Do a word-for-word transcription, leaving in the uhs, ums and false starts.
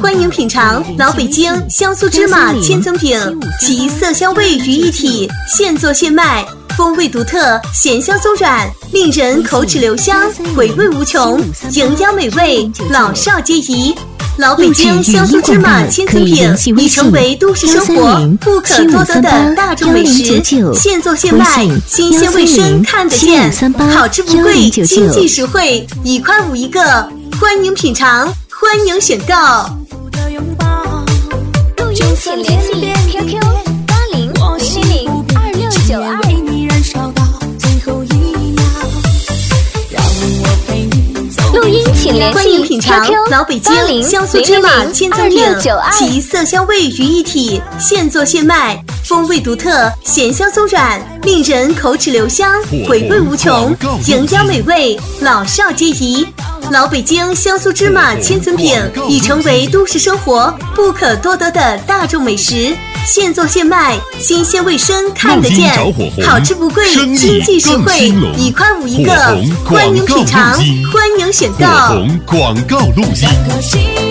欢迎品尝老北京香酥芝麻千层饼，其色香味于一体，现做现卖，风味独特，咸香松软，令人口齿留香，回味无穷，营养美味，老少皆宜。老北京香酥芝麻千层饼已成为都市生活不可多得的大众美食，现做现卖，新鲜卫生看得见，好吃不贵，经济实惠，一块五一个，欢迎品尝，欢迎选购。 录音请联系 Q Q 八零零零零二六九二。录音请联系欢迎品尝老北京香酥芝麻千层饼，其色香味于一体，现做现卖，风味独特，咸香松软，令人口齿留香，回味无穷，营养美味，老少皆宜。老北京香酥芝麻千层饼已成为都市生活不可多得的大众美食，现做现卖，新鲜卫生看得见，好吃不贵，经济实惠，一块五一个，欢迎品尝，欢迎选购。 广告录音。